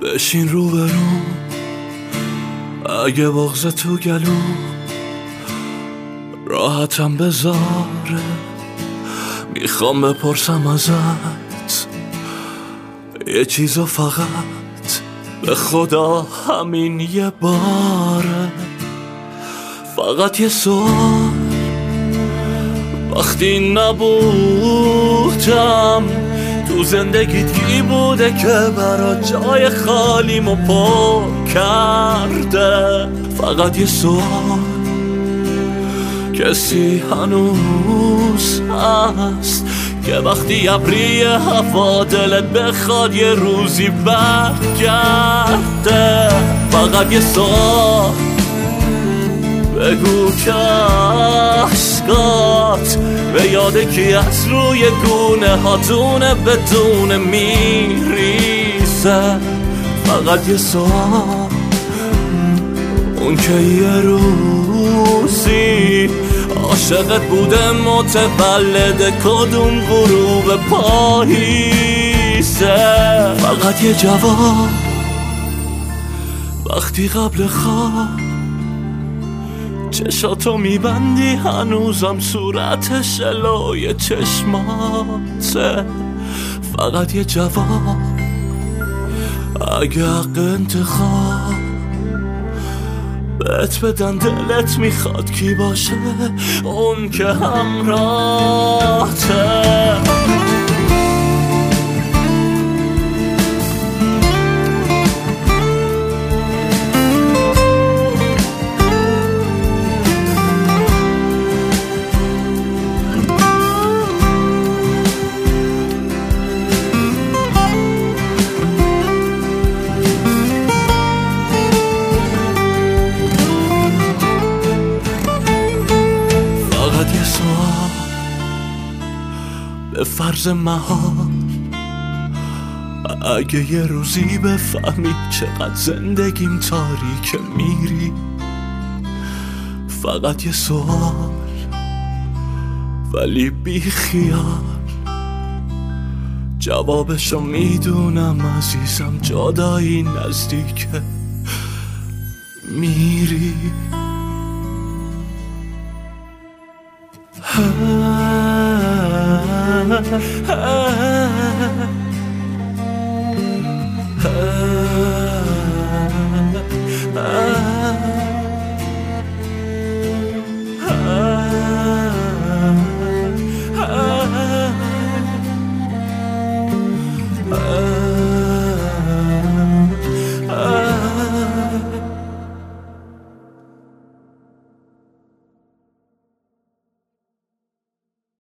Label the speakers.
Speaker 1: بشین رو برو، اگه بغض تو گلو راحتم بذاره. میخوام بپرسم ازت یه چیزو، فقط به خدا همین یه باره. فقط یه سوال، وقتی نبودم تو زندگیت کی بوده که برا جای خالیمو پر کرده؟ فقط یه سوال، کسی هنوز هست که وقتی ابری هوا دلت بخواد یه روزی برگرده؟ فقط یه سوال، بگو که عشقات به یاد کی از روی گونه هاتونه بدون میریزه. فقط یه سوال، اون که یه روزی عاشقت بوده متولد کدوم غروب پاییزه. فقط یه جواب، وقتی قبل خواب چشاتو میبندی هنوزم صورتش شلوی چشماته. فقط یه جواب، اگه حق انتخاب بهت بدن دلت میخواد کی باشه اون که همراهته؟ به فرض محال اگه یه روزی بفهمی چقدر زندگیم تاریکه میری، فقط یه سوال ولی بی خیال، جوابشو میدونم عزیزم، جدایی نزدیکه میری.